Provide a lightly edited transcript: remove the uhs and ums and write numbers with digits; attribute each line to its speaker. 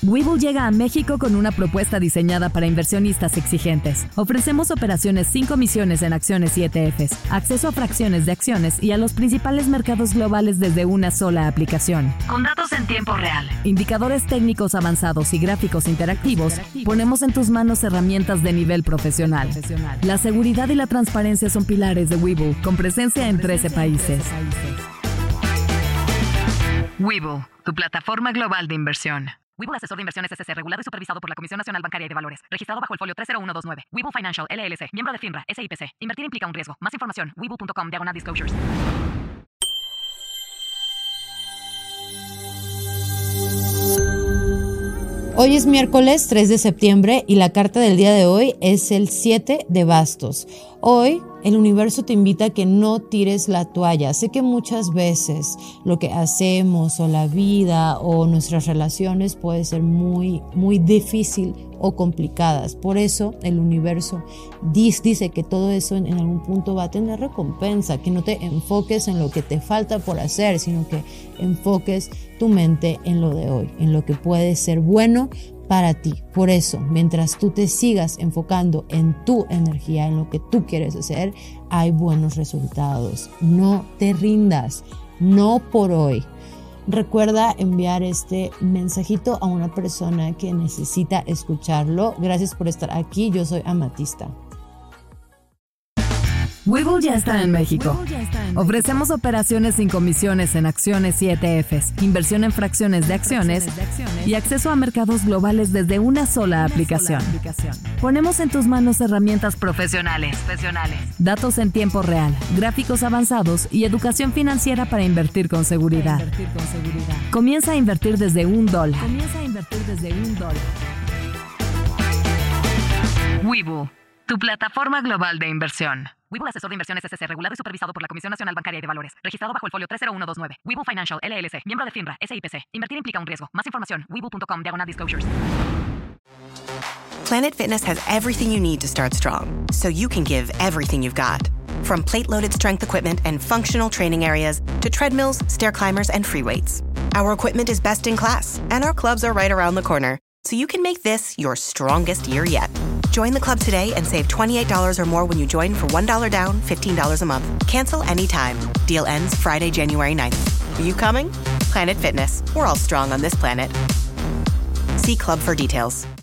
Speaker 1: Webull llega a México con una propuesta diseñada para inversionistas exigentes. Ofrecemos operaciones sin comisiones en acciones y ETFs, acceso a fracciones de acciones y a los principales mercados globales desde una sola aplicación. Con datos en tiempo real, indicadores técnicos avanzados y gráficos interactivos, ponemos en tus manos herramientas de nivel profesional. La seguridad y la transparencia son pilares de Webull, con presencia en 13 países. Webull, tu plataforma global de inversión. Webull Asesor de Inversiones S.C. regulado y supervisado por la Comisión Nacional Bancaria y de Valores. Registrado bajo el folio 30129. Webull Financial, LLC. Miembro de FINRA, SIPC. Invertir implica un riesgo. Más información, webull.com/disclosures.
Speaker 2: Hoy es miércoles 3 de septiembre y la carta del día de hoy es el 7 de bastos. Hoy el universo te invita a que no tires la toalla. Sé que muchas veces lo que hacemos o la vida o nuestras relaciones puede ser muy difícil o complicadas. Por eso el universo dice que todo eso en algún punto va a tener recompensa, que no te enfoques en lo que te falta por hacer, sino que enfoques tu mente en lo de hoy, en lo que puede ser bueno para ti. Por eso, mientras tú te sigas enfocando en tu energía, en lo que tú quieres hacer, hay buenos resultados. No te rindas, no por hoy. Recuerda enviar este mensajito a una persona que necesita escucharlo. Gracias por estar aquí. Yo soy Amatista.
Speaker 1: Webull ya está en México. Ofrecemos operaciones sin comisiones en acciones y ETFs, inversión en fracciones de acciones y acceso a mercados globales desde una sola aplicación. Ponemos en tus manos herramientas profesionales, datos en tiempo real, gráficos avanzados y educación financiera para invertir con seguridad. Comienza a invertir desde $1. Webull, tu plataforma global de inversión. Webull Asesor de Inversiones S.C. regulado y supervisado por la Comisión Nacional Bancaria y de Valores. Registrado bajo el folio 30129. Webull Financial, LLC. Miembro de FINRA, SIPC. Invertir implica un riesgo. Más información, webull.com/disclosures.
Speaker 3: Planet Fitness has everything you need to start strong, so you can give everything you've got. From plate-loaded strength equipment and functional training areas to treadmills, stair climbers, and free weights. Our equipment is best in class, and our clubs are right around the corner, so you can make this your strongest year yet. Join the club today and save $28 or more when you join for $1 down, $15 a month. Cancel anytime. Deal ends Friday, January 9th. Are you coming? Planet Fitness. We're all strong on this planet. See club for details.